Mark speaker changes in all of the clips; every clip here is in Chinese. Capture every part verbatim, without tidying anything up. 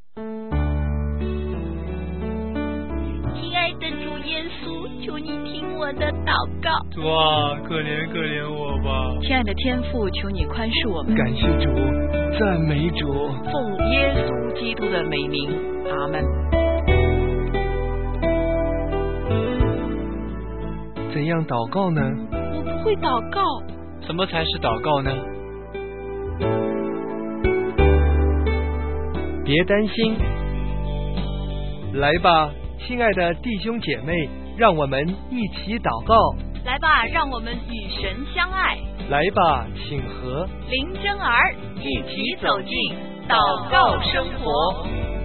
Speaker 1: 亲爱的主耶稣，求你听我的祷告。
Speaker 2: 主啊，可怜可怜我吧。
Speaker 3: 亲爱的天父，求你宽恕我们。
Speaker 2: 感谢主，赞美主。
Speaker 3: 奉耶稣基督的美名，阿门。
Speaker 2: 怎样祷告呢？
Speaker 1: 我不会祷告。
Speaker 2: 什么才是祷告呢？别担心，来吧，亲爱的弟兄姐妹，让我们一起祷告。
Speaker 1: 来吧，让我们与神相爱。
Speaker 2: 来吧，请和
Speaker 1: 林真儿一起走进祷告生活。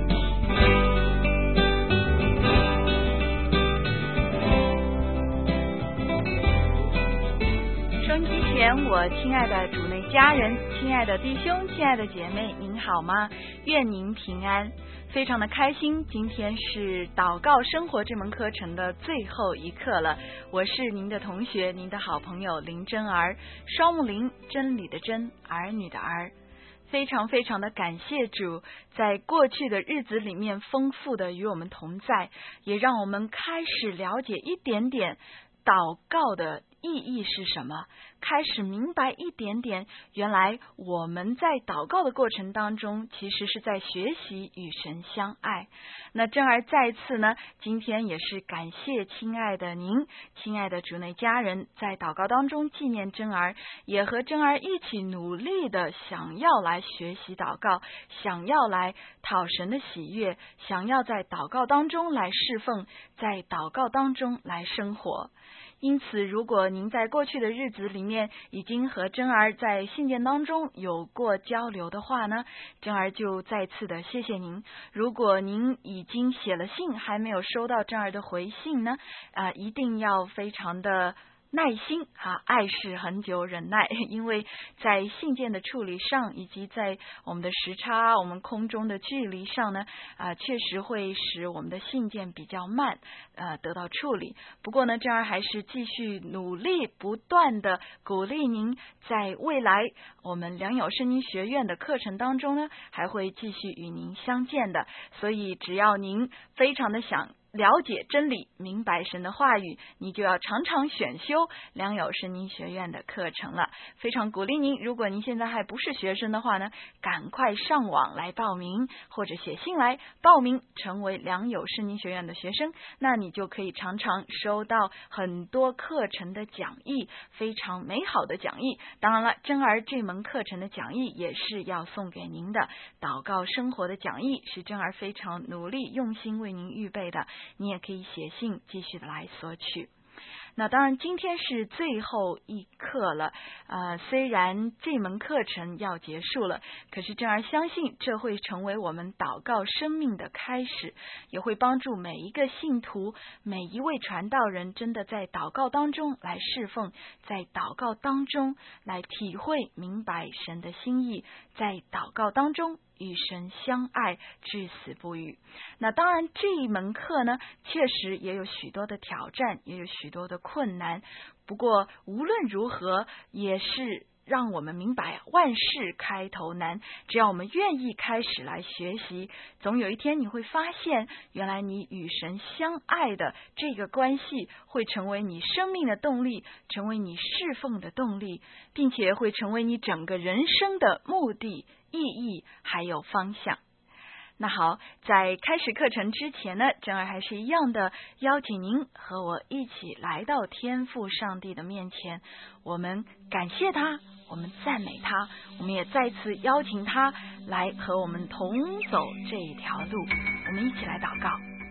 Speaker 3: 收音机前，我亲爱的主内家人，亲爱的弟兄，亲爱的姐妹，您好吗？愿您平安。非常的开心，今天是祷告生活这门课程的最后一课了。我是您的同学，您的好朋友林真儿，双木林，真理的真，儿女的儿。非常非常的感谢主，在过去的日子里面丰富的与我们同在，也让我们开始了解一点点祷告的意义是什么，开始明白一点点，原来我们在祷告的过程当中，其实是在学习与神相爱。那真儿再次呢，今天也是感谢亲爱的您，亲爱的主内家人，在祷告当中纪念真儿，也和真儿一起努力的想要来学习祷告，想要来讨神的喜悦，想要在祷告当中来侍奉，在祷告当中来生活。因此，如果您在过去的日子里面已经和真儿在信件当中有过交流的话呢，真儿就再次的谢谢您。如果您已经写了信还没有收到真儿的回信呢，啊、呃，一定要非常的耐心啊，爱是恒久忍耐，因为在信件的处理上，以及在我们的时差、我们空中的距离上呢，啊、呃，确实会使我们的信件比较慢，呃，得到处理。不过呢，这样还是继续努力，不断的鼓励您，在未来我们良友圣经学院的课程当中呢，还会继续与您相见的。所以，只要您非常的想了解真理，明白神的话语，你就要常常选修良友圣经学院的课程了。非常鼓励您，如果您现在还不是学生的话呢，赶快上网来报名，或者写信来报名成为良友圣经学院的学生，那你就可以常常收到很多课程的讲义，非常美好的讲义。当然了，真儿这门课程的讲义也是要送给您的，祷告生活的讲义是真儿非常努力用心为您预备的，你也可以写信继续的来索取。那当然今天是最后一课了，呃，虽然这门课程要结束了，可是真儿相信这会成为我们祷告生命的开始，也会帮助每一个信徒，每一位传道人真的在祷告当中来侍奉，在祷告当中来体会明白神的心意，在祷告当中与神相爱，至死不渝。那当然这一门课呢，确实也有许多的挑战，也有许多的困难，不过无论如何也是让我们明白万事开头难，只要我们愿意开始来学习，总有一天你会发现，原来你与神相爱的这个关系会成为你生命的动力，成为你侍奉的动力，并且会成为你整个人生的目的、意义还有方向。那好，在开始课程之前呢，真儿还是一样的邀请您和我一起来到天父上帝的面前，我们感谢他，我们赞美他，我们也再次邀请他来和我们同走这一条路。我们一起来祷告。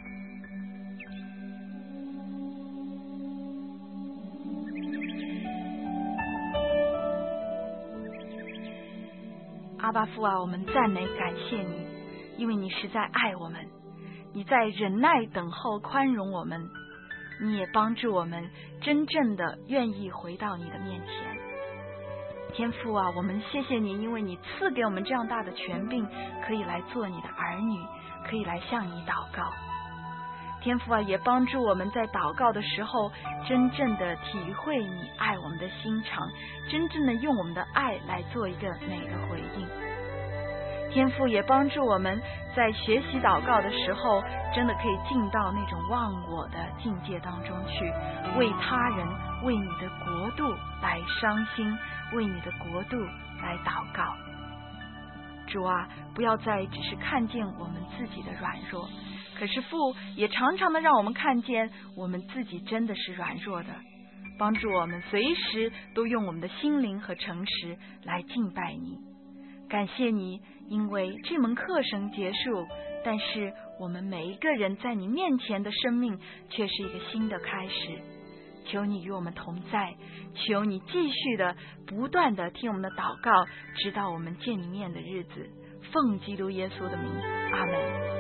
Speaker 3: 阿爸父啊，我们赞美感谢你，因为你实在爱我们，你在忍耐等候宽容我们，你也帮助我们真正的愿意回到你的面前。天父啊，我们谢谢你，因为你赐给我们这样大的权柄，可以来做你的儿女，可以来向你祷告。天父啊，也帮助我们在祷告的时候真正的体会你爱我们的心肠，真正的用我们的爱来做一个美的回应。 天父也帮助我们在学习祷告的时候，真的可以进到那种忘我的境界当中去，为他人、为你的国度来伤心，为你的国度来祷告。主啊，不要再只是看见我们自己的软弱，可是父也常常的让我们看见我们自己真的是软弱的，帮助我们随时都用我们的心灵和诚实来敬拜你。感谢你，因为这门课程结束，但是我们每一个人在你面前的生命却是一个新的开始。求你与我们同在，求你继续的不断的听我们的祷告，直到我们见你面的日子。奉基督耶稣的名，阿们。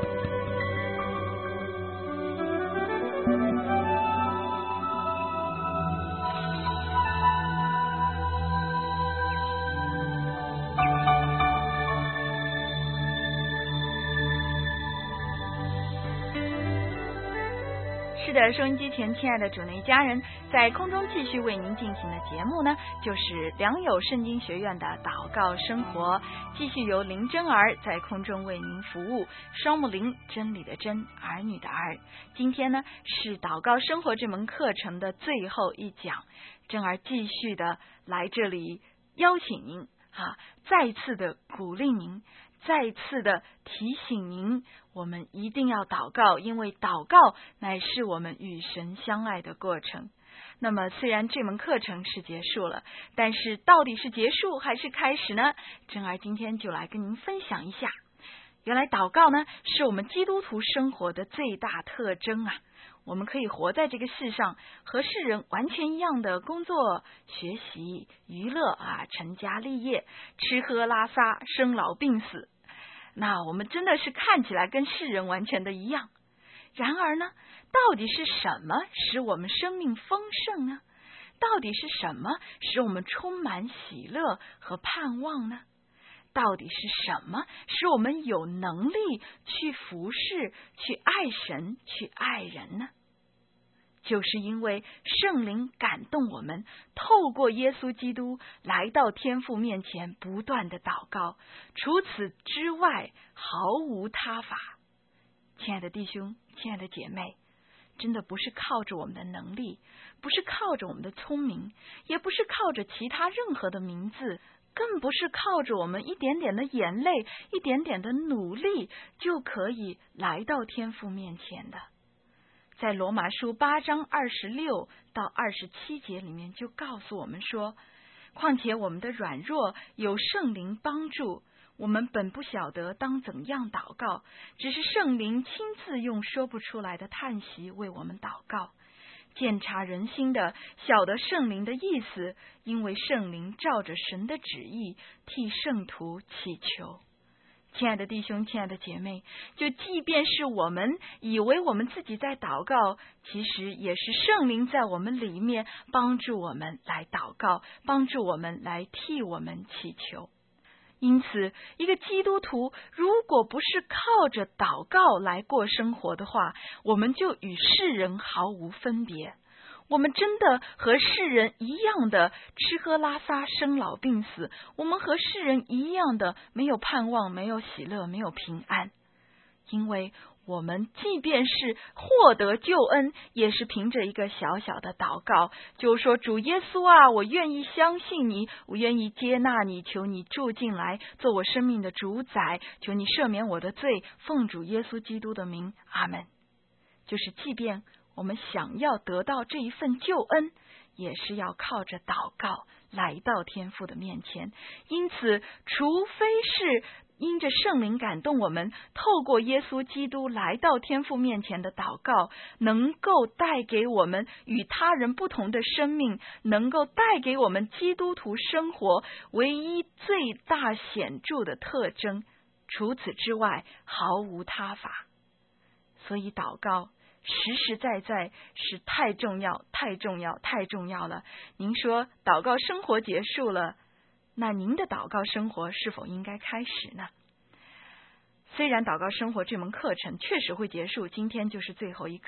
Speaker 3: 是的，收音机前亲爱的主内家人，在空中继续为您进行的节目呢，就是良友圣经学院的祷告生活，继续由林真儿在空中为您服务，双木林，真理的真，儿女的儿。今天呢是祷告生活这门课程的最后一讲，真儿继续的来这里邀请您啊，再次的鼓励您，再次的提醒您，我们一定要祷告，因为祷告乃是我们与神相爱的过程。那么虽然这门课程是结束了，但是到底是结束还是开始呢？真儿今天就来跟您分享一下。原来祷告呢，是我们基督徒生活的最大特征啊。我们可以活在这个世上，和世人完全一样的工作、学习、娱乐啊，成家立业，吃喝拉撒，生老病死。那我们真的是看起来跟世人完全的一样。然而呢，到底是什么使我们生命丰盛呢？到底是什么使我们充满喜乐和盼望呢？到底是什么使我们有能力去服侍、去爱神、去爱人呢？就是因为圣灵感动我们，透过耶稣基督来到天父面前不断的祷告，除此之外毫无他法。亲爱的弟兄，亲爱的姐妹，真的不是靠着我们的能力，不是靠着我们的聪明，也不是靠着其他任何的名字，更不是靠着我们一点点的眼泪，一点点的努力就可以来到天父面前的。在罗马书八章二十六到二十七节里面就告诉我们说，况且我们的软弱有圣灵帮助，我们本不晓得当怎样祷告，只是圣灵亲自用说不出来的叹息为我们祷告。鉴察人心的，晓得圣灵的意思，因为圣灵照着神的旨意替圣徒祈求。亲爱的弟兄，亲爱的姐妹，就即便是我们以为我们自己在祷告，其实也是圣灵在我们里面帮助我们来祷告，帮助我们来替我们祈求。因此，一个基督徒如果不是靠着祷告来过生活的话，我们就与世人毫无分别。我们真的和世人一样的吃喝拉撒，生老病死，我们和世人一样的没有盼望，没有喜乐，没有平安。因为我们即便是获得救恩，也是凭着一个小小的祷告，就说主耶稣啊，我愿意相信你，我愿意接纳你，求你住进来做我生命的主宰，求你赦免我的罪，奉主耶稣基督的名，阿们。就是即便我们想要得到这一份救恩，也是要靠着祷告来到天父的面前。因此，除非是因着圣灵感动我们，透过耶稣基督来到天父面前的祷告，能够带给我们与他人不同的生命，能够带给我们基督徒生活唯一最大显著的特征，除此之外毫无他法。所以祷告实实在在是太重要，太重要，太重要了。您说祷告生活结束了，那您的祷告生活是否应该开始呢？虽然祷告生活这门课程确实会结束，今天就是最后一课，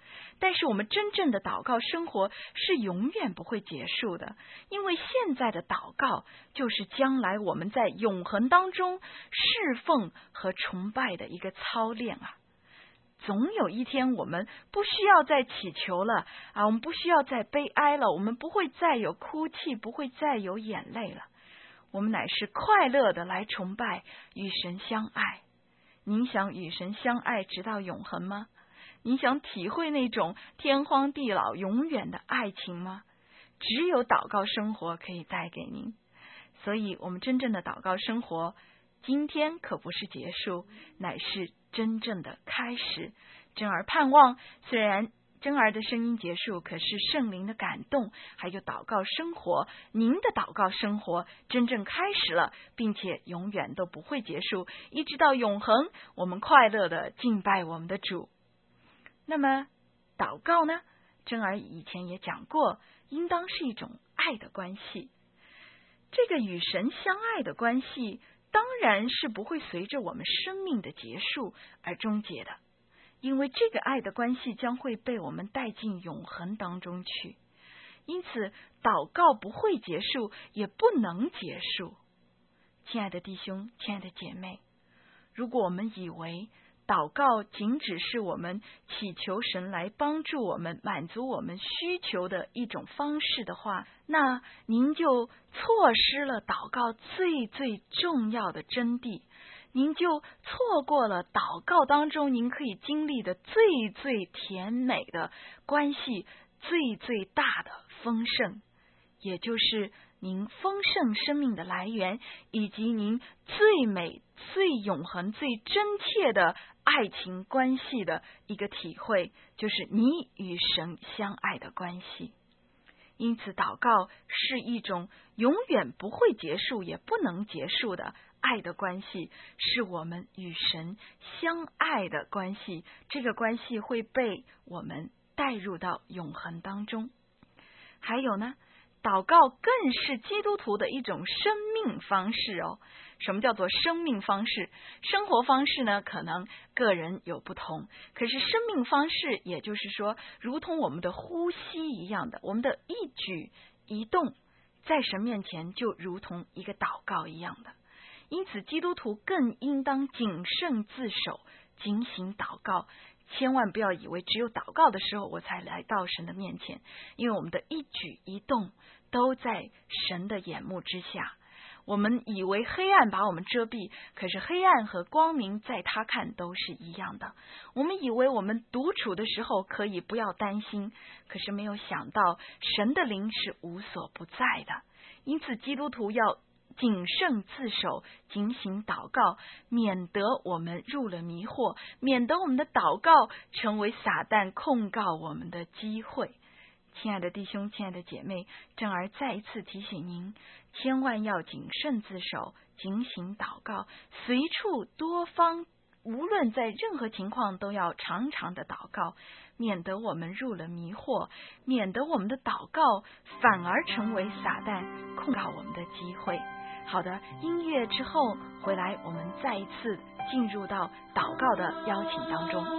Speaker 3: 但是我们真正的祷告生活是永远不会结束的，因为现在的祷告就是将来我们在永恒当中侍奉和崇拜的一个操练啊。总有一天我们不需要再祈求了啊，我们不需要再悲哀了，我们不会再有哭泣，不会再有眼泪了，我们乃是快乐的来崇拜，与神相爱。您想与神相爱直到永恒吗？您想体会那种天荒地老永远的爱情吗？只有祷告生活可以带给您。所以我们真正的祷告生活今天可不是结束，乃是真正的开始。真儿盼望，虽然真儿的声音结束，可是圣灵的感动还有祷告生活，您的祷告生活真正开始了，并且永远都不会结束，一直到永恒，我们快乐的敬拜我们的主。那么祷告呢，真儿以前也讲过，应当是一种爱的关系。这个与神相爱的关系当然是不会随着我们生命的结束而终结的，因为这个爱的关系将会被我们带进永恒当中去。因此祷告不会结束，也不能结束。亲爱的弟兄，亲爱的姐妹，如果我们以为祷告仅只是我们祈求神来帮助我们满足我们需求的一种方式的话，那您就错失了祷告最最重要的真谛，您就错过了祷告当中您可以经历的最最甜美的关系，最最大的丰盛，也就是您丰盛生命的来源，以及您最美最永恒最真切的爱情关系的一个体会，就是你与神相爱的关系。因此祷告是一种永远不会结束也不能结束的爱的关系，是我们与神相爱的关系，这个关系会被我们带入到永恒当中。还有呢，祷告更是基督徒的一种生命方式哦。什么叫做生命方式？生活方式呢，可能个人有不同，可是生命方式，也就是说，如同我们的呼吸一样的，我们的一举一动，在神面前就如同一个祷告一样的。因此，基督徒更应当谨慎自守，警醒祷告。千万不要以为只有祷告的时候我才来到神的面前，因为我们的一举一动都在神的眼目之下。我们以为黑暗把我们遮蔽，可是黑暗和光明在他看都是一样的。我们以为我们独处的时候可以不要担心，可是没有想到神的灵是无所不在的。因此基督徒要谨慎自守，警醒祷告，免得我们入了迷惑，免得我们的祷告成为撒旦控告我们的机会。亲爱的弟兄，亲爱的姐妹，正儿再一次提醒您，千万要谨慎自守，警醒祷告，随处多方，无论在任何情况都要常常的祷告，免得我们入了迷惑，免得我们的祷告反而成为撒旦控告我们的机会。好的，音乐之后回来，我们再一次进入到祷告的邀请当中。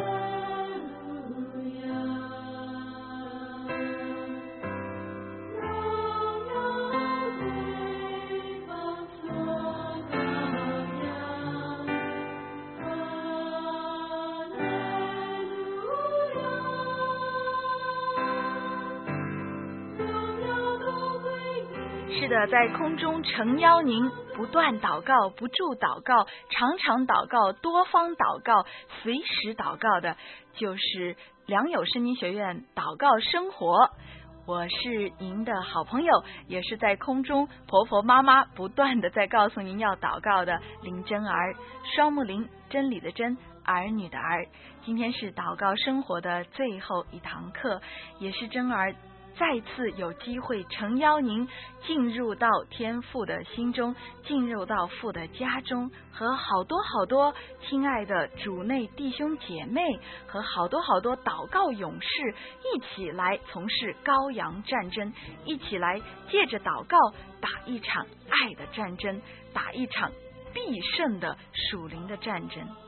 Speaker 3: 是的，在空中诚邀您不断祷告，不住祷告，常常祷告，多方祷告，随时祷告的，就是良友圣经学院祷告生活。我是您的好朋友，也是在空中婆婆妈妈不断的在告诉您要祷告的林真儿，双木林，真理的真，儿女的儿。今天是祷告生活的最后一堂课，也是真儿再次有机会诚邀您进入到天父的心中，进入到父的家中，和好多好多亲爱的主内弟兄姐妹和好多好多祷告勇士一起来从事羔羊战争，一起来借着祷告打一场爱的战争，打一场必胜的属灵的战争。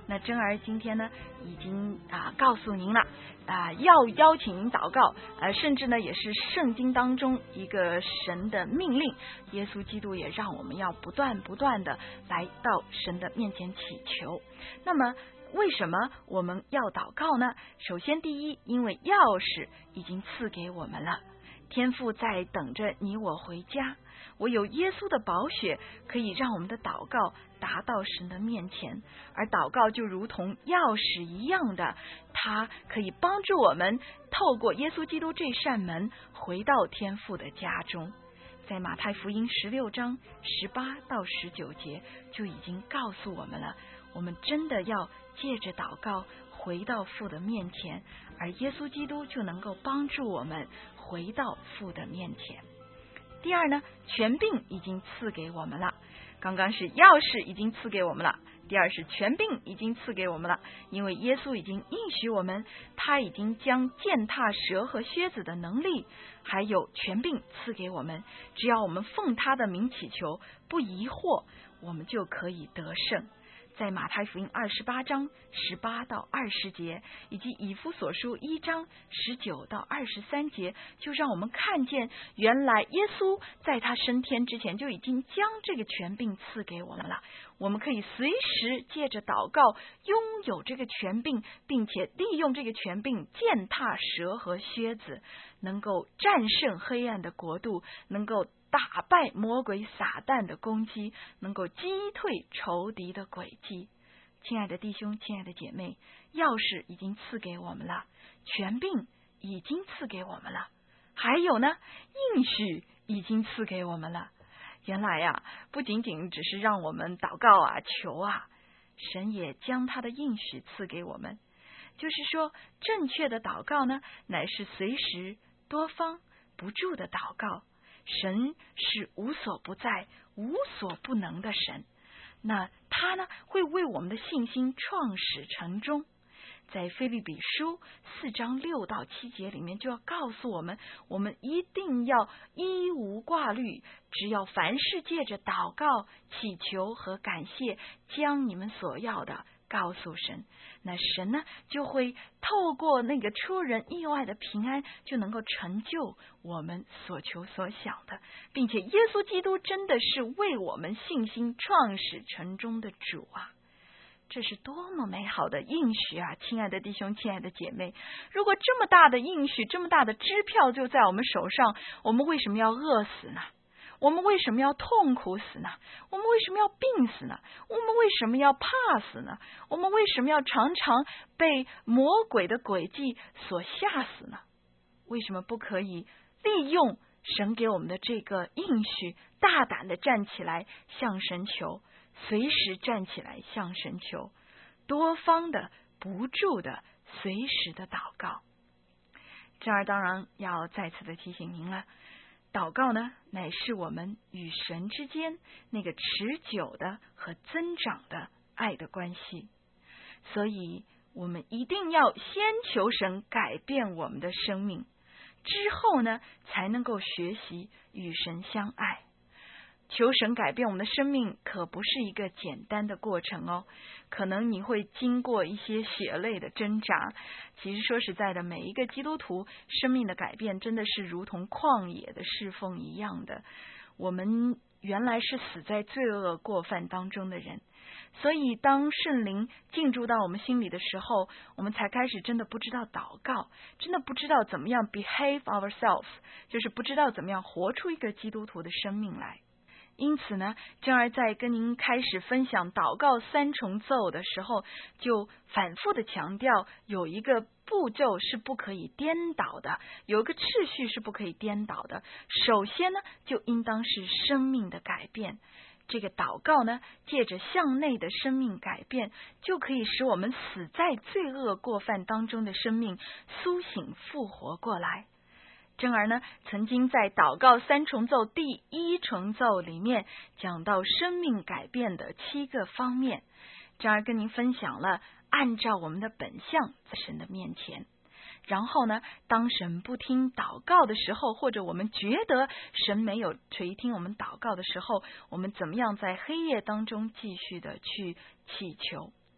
Speaker 3: 那珍儿今天呢已经啊告诉您了啊，要邀请您祷告，呃，甚至呢也是圣经当中一个神的命令，耶稣基督也让我们要不断不断的来到神的面前祈求。那么为什么我们要祷告呢？首先第一，因为钥匙已经赐给我们了，天父在等着你我回家，我有耶稣的宝血可以让我们的祷告达到神的面前，而祷告就如同钥匙一样的，它可以帮助我们透过耶稣基督这扇门回到天父的家中。在马太福音十六章十八到十九节就已经告诉我们了，我们真的要借着祷告回到父的面前，而耶稣基督就能够帮助我们回到父的面前。第二呢，权柄已经赐给我们了，刚刚是钥匙已经赐给我们了，第二是权柄已经赐给我们了，因为耶稣已经应许我们，他已经将践踏蛇和蝎子的能力还有权柄赐给我们，只要我们奉他的名祈求，不疑惑，我们就可以得胜。在马太福音二十八章十八到二十节，以及以弗所书一章十九到二十三节，就让我们看见，原来耶稣在他升天之前就已经将这个权柄赐给我们了。我们可以随时借着祷告拥有这个权柄，并且利用这个权柄践踏蛇和蝎子，能够战胜黑暗的国度，能够打败魔鬼撒旦的攻击，能够击退仇敌的诡计。亲爱的弟兄，亲爱的姐妹，钥匙已经赐给我们了，权柄已经赐给我们了，还有呢，应许已经赐给我们了。原来呀、啊，不仅仅只是让我们祷告啊求啊，神也将他的应许赐给我们。就是说，正确的祷告呢，乃是随时多方不住的祷告。神是无所不在、无所不能的神，那他呢会为我们的信心创始成终。在腓立比书四章六到七节里面就要告诉我们，我们一定要一无挂虑，只要凡事借着祷告、祈求和感谢，将你们所要的告诉神，那神呢就会透过那个出人意外的平安，就能够成就我们所求所想的，并且耶稣基督真的是为我们信心创始成终的主啊！这是多么美好的应许啊！亲爱的弟兄，亲爱的姐妹，如果这么大的应许，这么大的支票就在我们手上，我们为什么要饿死呢？我们为什么要痛苦死呢？我们为什么要病死呢？我们为什么要怕死呢？我们为什么要常常被魔鬼的诡计所吓死呢？为什么不可以利用神给我们的这个应许，大胆的站起来向神求，随时站起来向神求，多方的不住的随时的祷告。这儿当然要再次的提醒您了，祷告呢，乃是我们与神之间那个持久的和增长的爱的关系，所以我们一定要先求神改变我们的生命，之后呢，才能够学习与神相爱。求神改变我们的生命可不是一个简单的过程哦，可能你会经过一些血泪的挣扎。其实说实在的，每一个基督徒生命的改变真的是如同旷野的侍奉一样的。我们原来是死在罪恶过犯当中的人，所以当圣灵进驻到我们心里的时候，我们才开始真的不知道祷告，真的不知道怎么样 behave ourselves， 就是不知道怎么样活出一个基督徒的生命来。因此呢，珍儿在跟您开始分享祷告三重奏的时候，就反复的强调有一个步骤是不可以颠倒的，有一个秩序是不可以颠倒的。首先呢，就应当是生命的改变。这个祷告呢，借着向内的生命改变，就可以使我们死在罪恶过犯当中的生命苏醒复活过来。珍儿呢，曾经在祷告三重奏第一重奏里面讲到生命改变的七个方面。珍儿跟您分享了按照我们的本相在神的面前。然后呢，当神不听祷告的时候，或者我们觉得神没有垂听我们祷告的时候，我们怎么样在黑夜当中继续的去祈求。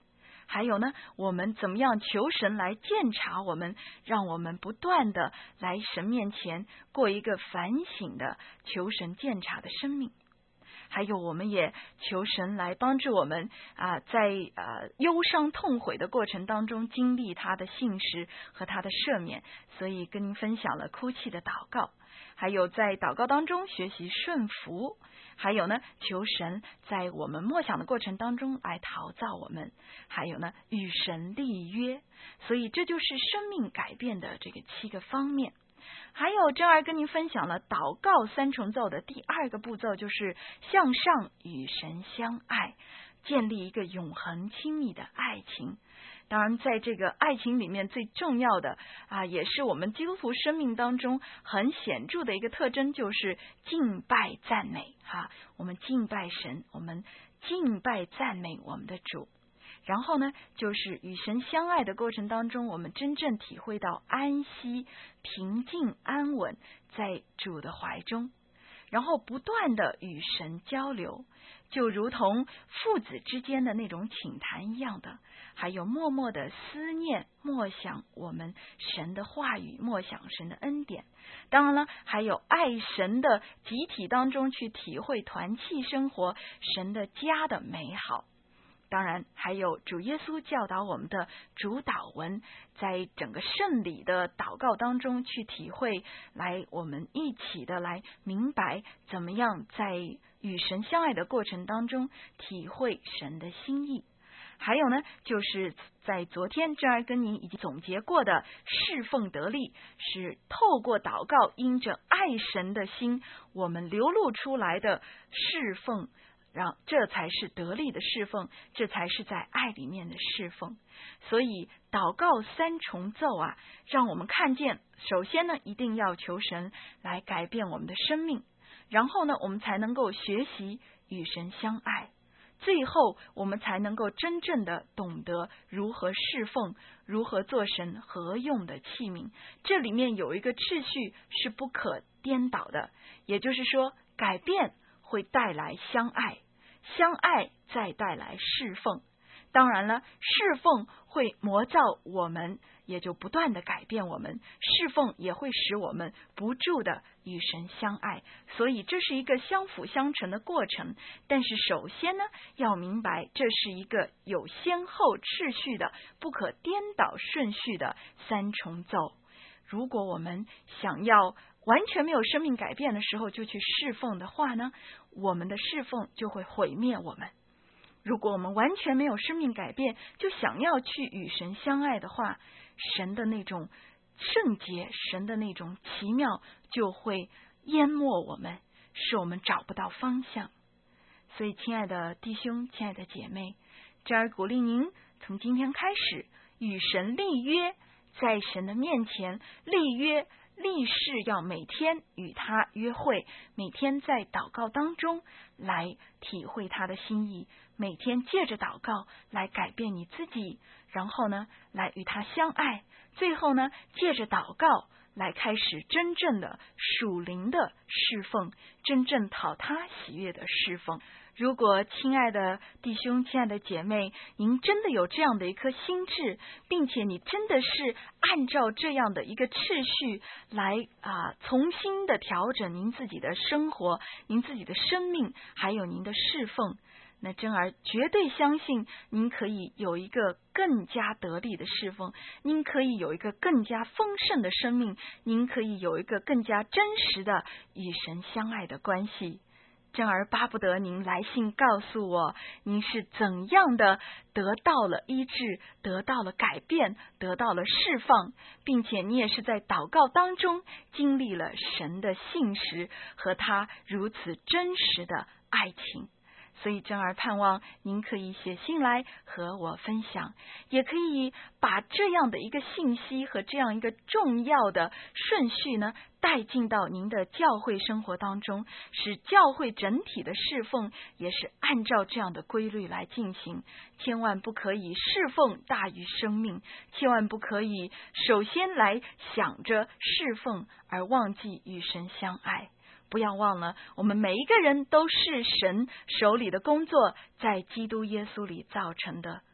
Speaker 3: 还有呢，我们怎么样求神来鉴察我们，让我们不断的来神面前过一个反省的求神鉴察的生命。还有我们也求神来帮助我们啊，在呃忧伤痛悔的过程当中经历他的信实和他的赦免，所以跟您分享了哭泣的祷告，还有在祷告当中学习顺服，还有呢求神在我们默想的过程当中来陶造我们，还有呢与神立约，所以这就是生命改变的这个七个方面。还有珍儿跟您分享了祷告三重奏的第二个步骤，就是向上与神相爱，建立一个永恒亲密的爱情。当然在这个爱情里面最重要的啊，也是我们基督徒生命当中很显著的一个特征，就是敬拜赞美哈。我们敬拜神，我们敬拜赞美我们的主。然后呢，就是与神相爱的过程当中，我们真正体会到安息、平静、安稳在主的怀中，然后不断的与神交流，就如同父子之间的那种倾谈一样的，还有默默的思念、默想我们神的话语，默想神的恩典。当然了，还有爱神的集体当中去体会团契生活，神的家的美好。当然还有主耶稣教导我们的主祷文，在整个圣礼的祷告当中去体会，来我们一起的来明白怎么样在与神相爱的过程当中体会神的心意。还有呢，就是在昨天珍儿跟您已经总结过的侍奉得力，是透过祷告因着爱神的心，我们流露出来的侍奉，让这才是得力的侍奉，这才是在爱里面的侍奉。所以祷告三重奏啊，让我们看见，首先呢一定要求神来改变我们的生命，然后呢我们才能够学习与神相爱，最后我们才能够真正的懂得如何侍奉，如何做神合用的器皿。这里面有一个秩序是不可颠倒的，也就是说改变会带来相爱，相爱再带来侍奉。当然了，侍奉会磨造我们，也就不断的改变我们，侍奉也会使我们不住的与神相爱，所以这是一个相辅相成的过程。但是首先呢，要明白这是一个有先后秩序的，不可颠倒顺序的三重奏。如果我们想要完全没有生命改变的时候就去侍奉的话呢，我们的侍奉就会毁灭我们。如果我们完全没有生命改变，就想要去与神相爱的话，神的那种圣洁，神的那种奇妙就会淹没我们，使我们找不到方向。所以亲爱的弟兄，亲爱的姐妹，这儿鼓励您从今天开始与神立约，在神的面前立约，立誓要每天与他约会，每天在祷告当中来体会他的心意，每天借着祷告来改变你自己，然后呢来与他相爱，最后呢借着祷告来开始真正的属灵的侍奉，真正讨他喜悦的侍奉。如果亲爱的弟兄，亲爱的姐妹，您真的有这样的一颗心智，并且你真的是按照这样的一个秩序来啊，重新的调整您自己的生活，您自己的生命，还有您的侍奉，那珍儿绝对相信您可以有一个更加得力的侍奉，您可以有一个更加丰盛的生命，您可以有一个更加真实的与神相爱的关系。珍儿巴不得您来信告诉我，您是怎样的得到了医治，得到了改变，得到了释放，并且你也是在祷告当中经历了神的信实和他如此真实的爱情。所以珍儿盼望您可以写信来和我分享，也可以把这样的一个信息和这样一个重要的顺序呢带进到您的教会生活当中，使教会整体的侍奉也是按照这样的规律来进行。千万不可以侍奉大于生命，千万不可以首先来想着侍奉而忘记与神相爱。不要忘了，我们每一个人都是神手里的工作，在基督耶稣里造成的。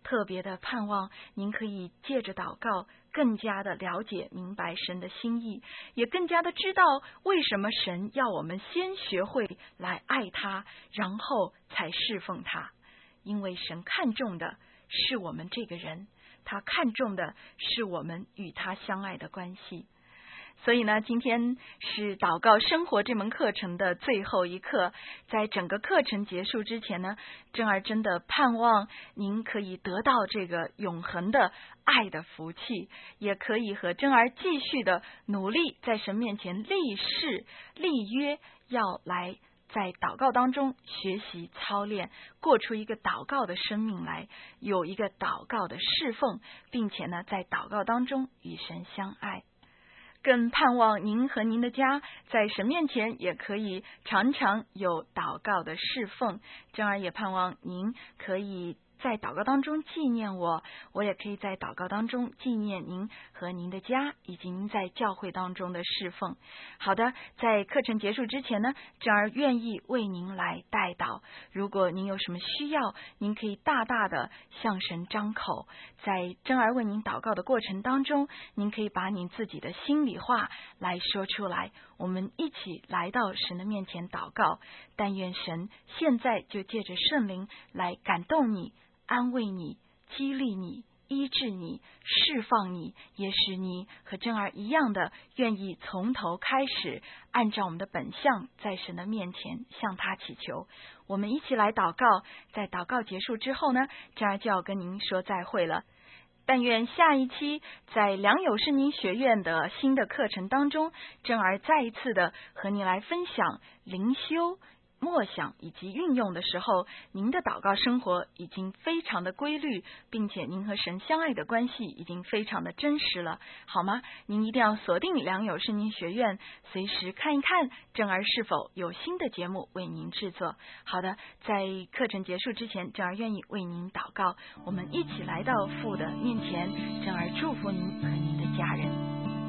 Speaker 3: 特别的盼望您可以借着祷告更加的了解明白神的心意，也更加的知道为什么神要我们先学会来爱他，然后才侍奉他。因为神看重的是我们这个人，他看重的是我们与他相爱的关系。所以呢，今天是祷告生活这门课程的最后一课，在整个课程结束之前呢，珍儿真的盼望您可以得到这个永恒的爱的福气，也可以和珍儿继续的努力，在神面前立誓立约，要来在祷告当中学习操练，过出一个祷告的生命来，有一个祷告的侍奉，并且呢，在祷告当中与神相爱。更盼望您和您的家在神面前也可以常常有祷告的侍奉。珍儿也盼望您可以在祷告当中纪念我，我也可以在祷告当中纪念您和您的家，以及您在教会当中的侍奉。好的，在课程结束之前呢，珍儿愿意为您来代祷。如果您有什么需要，您可以大大的向神张口。在珍儿为您祷告的过程当中，您可以把您自己的心里话来说出来，我们一起来到神的面前祷告。但愿神现在就借着圣灵来感动你，安慰你，激励你，医治你，释放你，也使你和珍儿一样的愿意从头开始，按照我们的本相在神的面前向他祈求。我们一起来祷告，在祷告结束之后呢，珍儿就要跟您说再会了。但愿下一期在良友圣经学院的新的课程当中，珍儿再一次的和您来分享灵修默想以及运用的时候，您的祷告生活已经非常的规律，并且您和神相爱的关系已经非常的真实了，好吗？您一定要锁定良友圣经学院，随时看一看珍儿是否有新的节目为您制作。好的，在课程结束之前，珍儿愿意为您祷告，我们一起来到父的面前，珍儿祝福您和您的家人。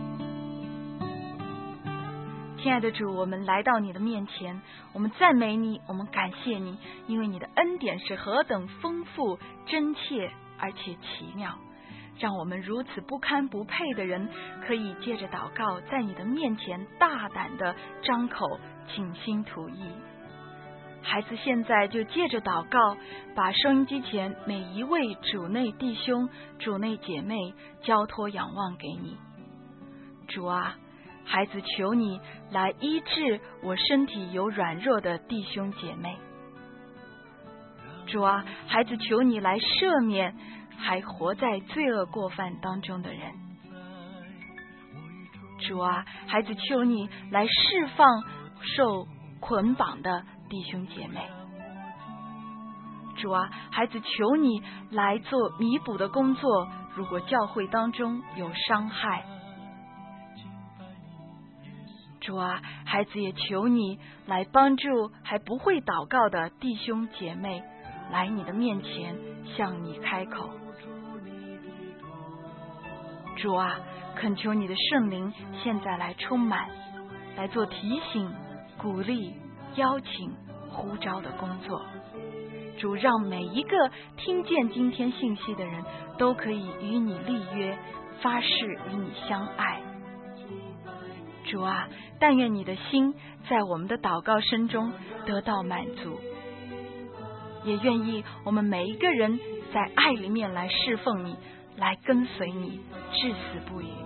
Speaker 3: 亲爱的主，我们来到你的面前，我们赞美你，我们感谢你，因为你的恩典是何等丰富、真切而且奇妙，让我们如此不堪不配的人，可以借着祷告在你的面前大胆的张口倾心吐意。孩子现在就借着祷告，把收音机前每一位主内弟兄、主内姐妹交托仰望给你。主啊，孩子求你来医治我身体有软弱的弟兄姐妹。主啊，孩子求你来赦免还活在罪恶过犯当中的人。主啊，孩子求你来释放受捆绑的弟兄姐妹。主啊，孩子求你来做弥补的工作，如果教会当中有伤害。主啊，孩子也求你来帮助还不会祷告的弟兄姐妹，来你的面前向你开口。主啊，恳求你的圣灵现在来充满，来做提醒、鼓励、邀请、呼召的工作。主，让每一个听见今天信息的人都可以与你立约，发誓与你相爱。主啊，但愿你的心在我们的祷告声中得到满足，也愿意我们每一个人在爱里面来侍奉你，来跟随你，至死不渝。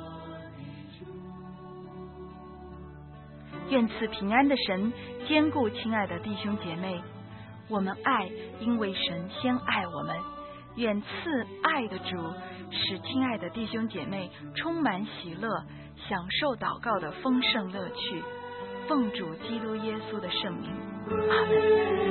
Speaker 3: 愿赐平安的神坚固亲爱的弟兄姐妹，我们爱，因为神先爱我们。愿赐爱的主使亲爱的弟兄姐妹充满喜乐，享受祷告的丰盛乐趣。奉主基督耶稣的圣名，阿门。